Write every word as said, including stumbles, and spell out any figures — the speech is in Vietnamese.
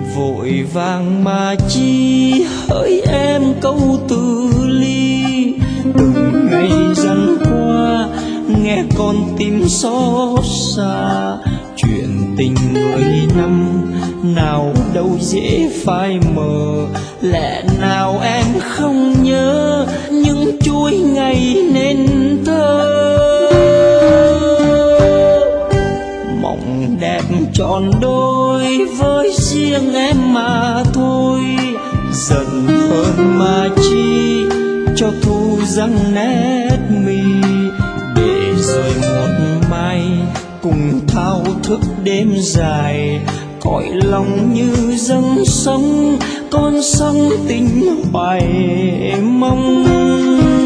vội vàng mà chi hỡi em câu từ ly. Từng ngày dần qua nghe con tim xót xa, chuyện tình mười năm nào đâu dễ phai mờ. Lẽ nào em không nhớ những chuỗi ngày nên thơ, mộng đẹp trọn đôi với riêng em mà thôi. Giận hơn mà chi cho thu răng nét mi, để rồi một mai cùng thao thức đêm dài. Cõi lòng như dâng sông, con sông tình hoài mong.